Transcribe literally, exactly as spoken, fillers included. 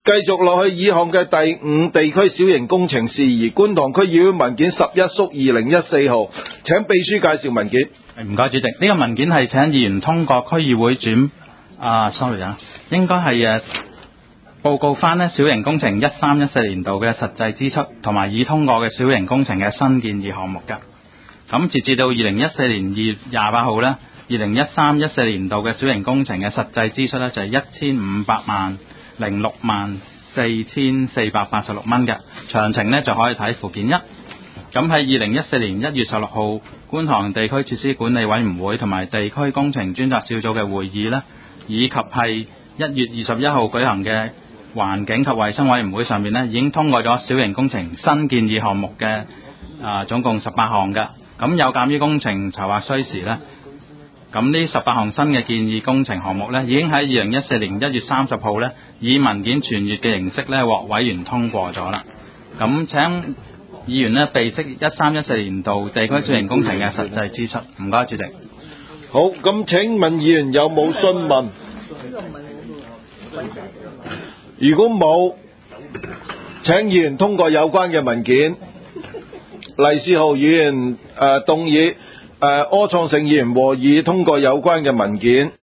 繼續落去議項嘅第五地區小型工程事宜，觀塘區議會文件十一肅二零一四號，請秘書介紹文件。 唔該，主席，呢、這個文件係請議員通過區議會轉啊，sorry 啊，應該係誒報告翻呢小型工程一三一四年度嘅實際支出，同埋已通過嘅小型工程嘅新建議項目㗎。咁截至到二零一四年二月廿八號呢，二零一三一四年度嘅小型工程嘅實際支出呢，就係一千五百萬零六萬四千四百八十六蚊嘅，詳情呢就可以睇附件一。咁喺二零一四年一月十六號，觀塘地區設施管理委員會同埋地區工程專責小組嘅會議呢，以及係一月二十一號舉行嘅環境及衛生委員會上面呢，已經通過咗小型工程新建議項目嘅啊總共十八項嘅。咁有鑑於工程籌劃需時呢，咁呢十八項新嘅建議工程項目呢，已經喺二零一四年一月三十號呢，以文件傳閱嘅形式呢獲委員通過咗啦。咁請議員呢備悉一三一四年度地區小型工程嘅實際支出。唔該，主席。 好，咁請問議員有冇詢問？如果冇，請議員通過有關嘅文件。黎仕豪議員誒、呃、動議誒、呃、柯創盛議員和議通過有關嘅文件。